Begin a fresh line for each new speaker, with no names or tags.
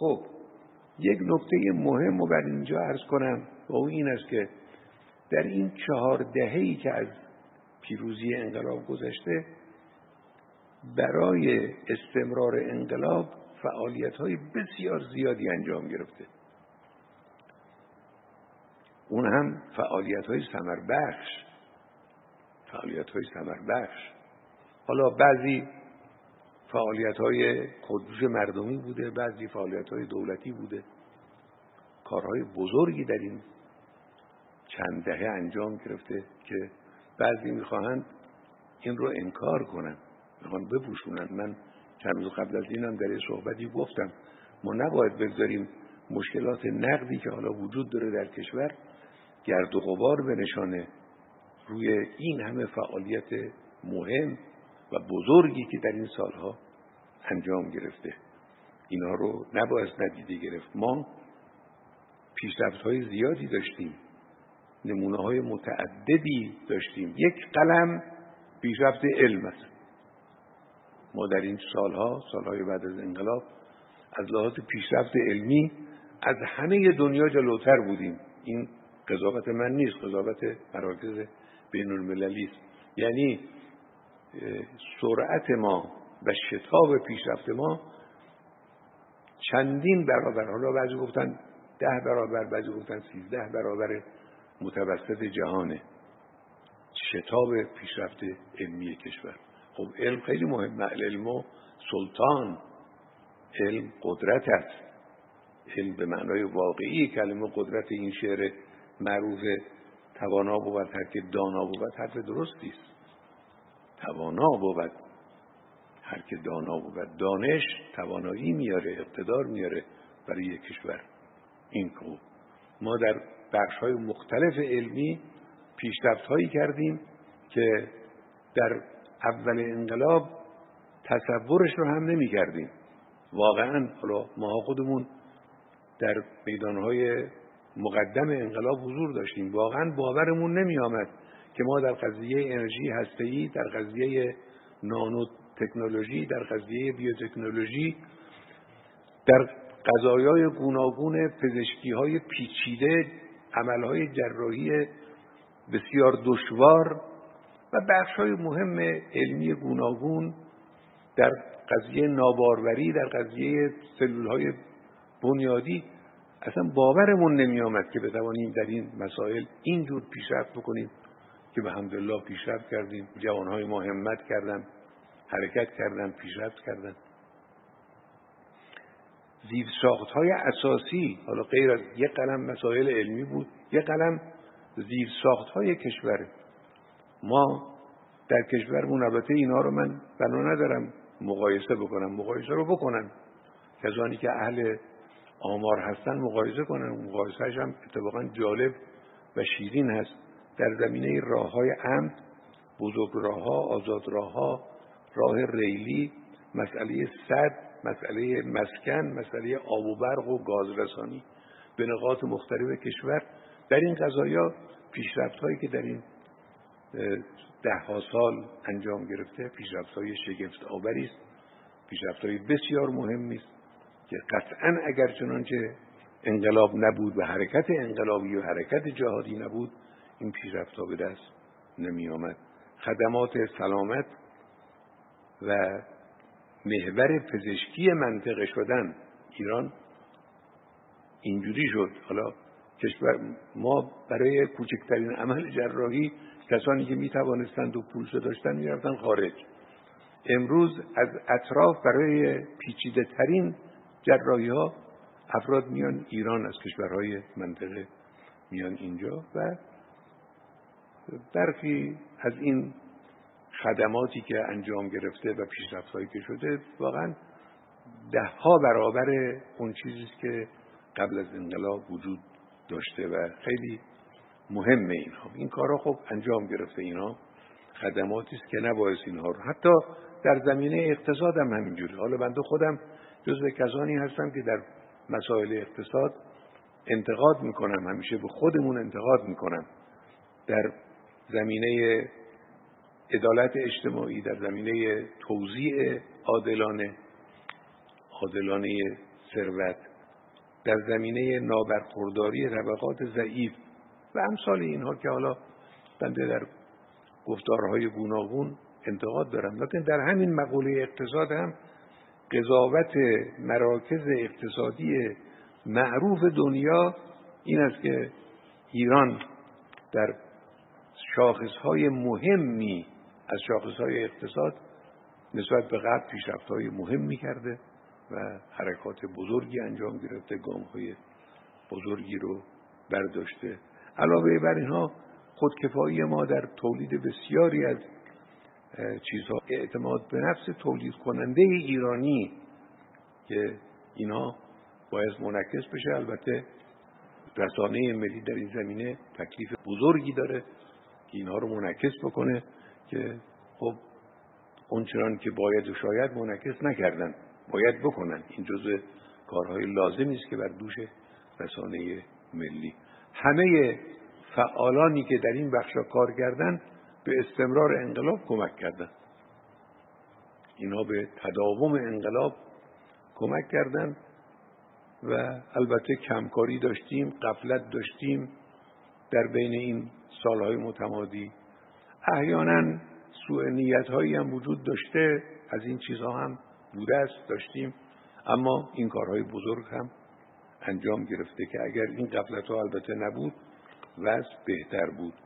خب یک نکته مهم رو بر اینجا عرض کنم و اون این است که در این 4 دهه‌ای که از پیروزی انقلاب گذشته برای استمرار انقلاب فعالیت‌های بسیار زیادی انجام گرفته. اون هم فعالیت‌های ثمربخش. حالا بعضی فعالیت‌های خودجوش مردمی بوده، بعضی فعالیت‌های دولتی بوده. کارهای بزرگی در این چند دهه انجام گرفته که بعضی می‌خواهند این رو انکار کنن، می‌خوان بپوشونن. من چند روز قبل از اینم در صحبتی گفتم ما نباید بگذاریم مشکلات نقدی که حالا وجود داره در کشور گرد و غبار بنشانه روی این همه فعالیت مهم و بزرگی که در این سالها انجام گرفته. اینا رو نباید ندیده گرفت. ما پیشرفت‌های زیادی داشتیم، نمونه‌های متعددی داشتیم. یک قلم پیشرفت علم است. ما در این سالهای بعد از انقلاب از لحاظ پیشرفت علمی از همه دنیا جلوتر بودیم. این قضاوت من نیست، قضاوت مراکز بین المللی است. یعنی سرعت ما و شتاب پیشرفت ما چندین برابر، حالا بعضی گفتن 10 برابر، بعضی گفتن 13 برابر متوسط جهانه شتاب پیشرفت علمی کشور. خب علم خیلی مهمه. علم و سلطان، علم قدرت است. علم به معنای واقعی کلمه قدرت، این شعر معروف توانا بود هر که دانا بود، حرف درستی است. توانا بود هر که دانا بود. دانش توانایی میاره، اقتدار میاره برای یک کشور. این که ما در بخش‌های مختلف علمی پیشرفت‌هایی کردیم که در اول انقلاب تصورش رو هم نمی‌کردیم. واقعاً حالا ما خودمون در میدان‌های مقدم انقلاب حضور داشتیم. واقعاً باورمون نمی‌آمد که ما در قضیه انرژی هسته‌ای، در قضیه نانو تکنولوژی، در قضیه بیوتکنولوژی، در قضایای گوناگون پزشکی‌های پیچیده، عملهای جراحی بسیار دشوار و بخش‌های مهم علمی گوناگون، در قضیه ناباروری، در قضیه سلول‌های بنیادی، اصلا باورمون نمی‌آمد که بتوانیم در این مسائل اینجور پیشرفت بکنیم که به الحمدلله پیشرفت کردیم. جوان‌های ما همت کردن، حرکت کردن، پیشرفت کردن. زیرساخت‌های اساسی، حالا غیر از یک قلم مسائل علمی بود، یک قلم زیرساخت‌های کشور ما در کشورمون. البته اینا رو من بنا ندارم مقایسه بکنم، مقایسه رو بکنن کسانی که اهل آمار هستن مقایسه کنن. مقایسه‌اش هم اتفاقا جالب و شیرین هست. در زمینه راه‌های عمد، بزرگراه‌ها، آزادراه‌ها، راه ریلی، مسئله سد، مسئله مسکن، مسئله آب و برق و گازرسانی به نقاط مختلف کشور، در این قضایا پیشرفت‌هایی که در این 10 سال انجام گرفته پیشرفت‌های شگفت آوری است، پیشرفت‌های بسیار مهمی است که قطعاً اگر چنانچه انقلاب نبود و حرکت انقلابی و حرکت جهادی نبود این پیشرفت‌ها به دست نمی آمد. خدمات سلامت و محور پزشکی منطقه شدن ایران اینجوری شد. حالا کشور ما برای کوچکترین عمل جراحی کسانی که می توانستند و پولش داشتن می رفتن خارج. امروز از اطراف برای پیچیده ترین جراحی ها افراد میان ایران، از کشورهای منطقه میان اینجا و برخی از این خدماتی که انجام گرفته و پیشرفت‌هایی که شده واقعا 10 برابر اون چیزی است که قبل از انقلاب وجود داشته و خیلی مهمه. این کارا خب انجام گرفته. اینا خدماتی است که نباید اینها رو، حتی در زمینه اقتصاد هم همینجوری. حالا بنده خودم جزو کسانی هستم که در مسائل اقتصاد انتقاد میکنم، همیشه به خودمون انتقاد میکنم. در زمینه عدالت اجتماعی، در زمینه توزیع عادلانه ثروت، در زمینه نابرخورداری طبقات ضعیف و امثال اینها که حالا بنده در گفتارهای گوناگون انتقاد دارم، لکن در همین مقوله اقتصاد هم قضاوت مراکز اقتصادی معروف دنیا این است که ایران در شاخصهای مهمی از شاخصهای اقتصاد نسبت به قبل پیشرفت‌های مهمی کرده و حرکات بزرگی انجام گرفته، گام‌های بزرگی رو برداشته. علاوه بر اینها خودکفایی ما در تولید بسیاری از چیزها، اعتماد به نفس تولید کننده ایرانی که اینا باید منعکس بشه. البته رسانه ملی در این زمینه تکلیف بزرگی داره که اینها رو منعکس بکنه که خب اونچنان که باید و شاید منعکس نکردن، باید بکنن. این جزء کارهای لازمی است که بر دوش رسانه ملی. همه فعالانی که در این بخشا کار کردن به استمرار انقلاب کمک کردن، اینا به تداوم انقلاب کمک کردن و البته کمکاری داشتیم، غفلت داشتیم در بین این سالهای متمادی. احیانا سوء نیت‌هایی هم وجود داشته، از این چیزها هم بوده است، داشتیم، اما این کارهای بزرگ هم انجام گرفته که اگر این غفلت‌ها البته نبود وضع بهتر بود.